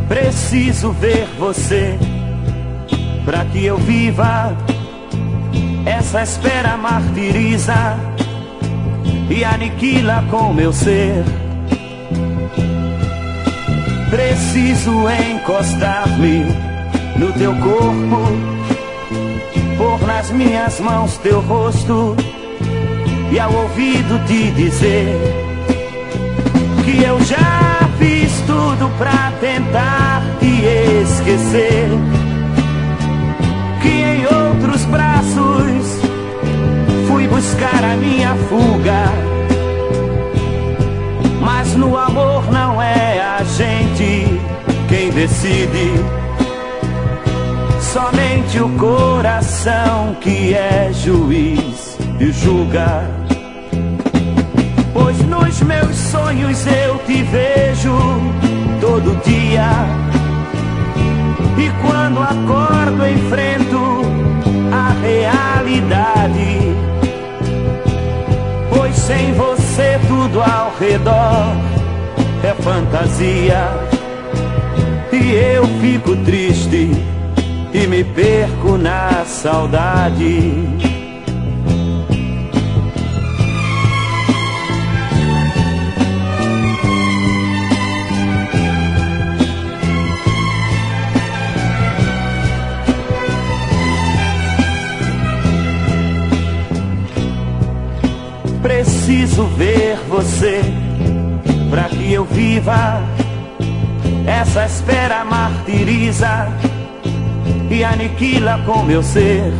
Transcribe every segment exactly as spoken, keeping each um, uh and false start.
Preciso ver você pra que eu viva. Essa espera martiriza e aniquila com meu ser. Preciso encostar-me no teu corpo, pôr nas minhas mãos teu rosto e ao ouvido te dizer que eu já fiz tudo pra tentar te esquecer, que em outros braços fui buscar a minha fuga, mas no amor não é a gente quem decide, somente o coração que é juiz e julga. Pois nos meus sonhos eu te vejo todo dia, e quando acordo enfrento a realidade. Pois sem você tudo ao redor é fantasia, e eu fico triste e me perco na saudade. Preciso ver você pra que eu viva. Essa espera martiriza e aniquila com meu ser.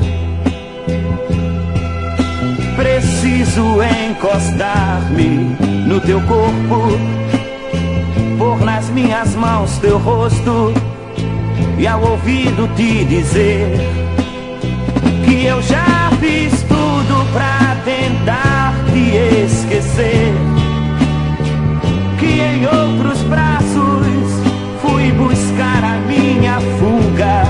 Preciso encostar-me no teu corpo, pôr nas minhas mãos teu rosto e ao ouvido te dizer que eu já fiz tudo pra tentar te esquecer, que em outros braços fui buscar a minha fuga,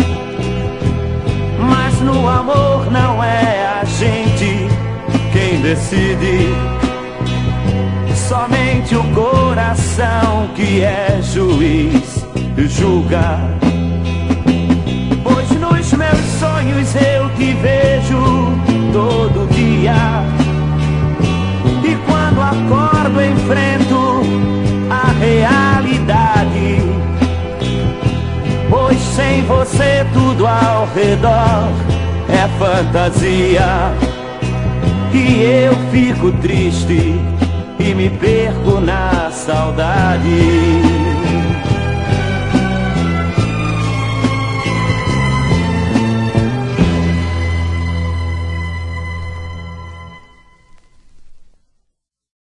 mas no amor não é a gente quem decide, somente o coração que é juiz e julga. Pois nos meus sonhos eu te vejo todo dia, e quando acordo enfrento a realidade. Pois sem você tudo ao redor é fantasia, e eu fico triste e me perco na saudade.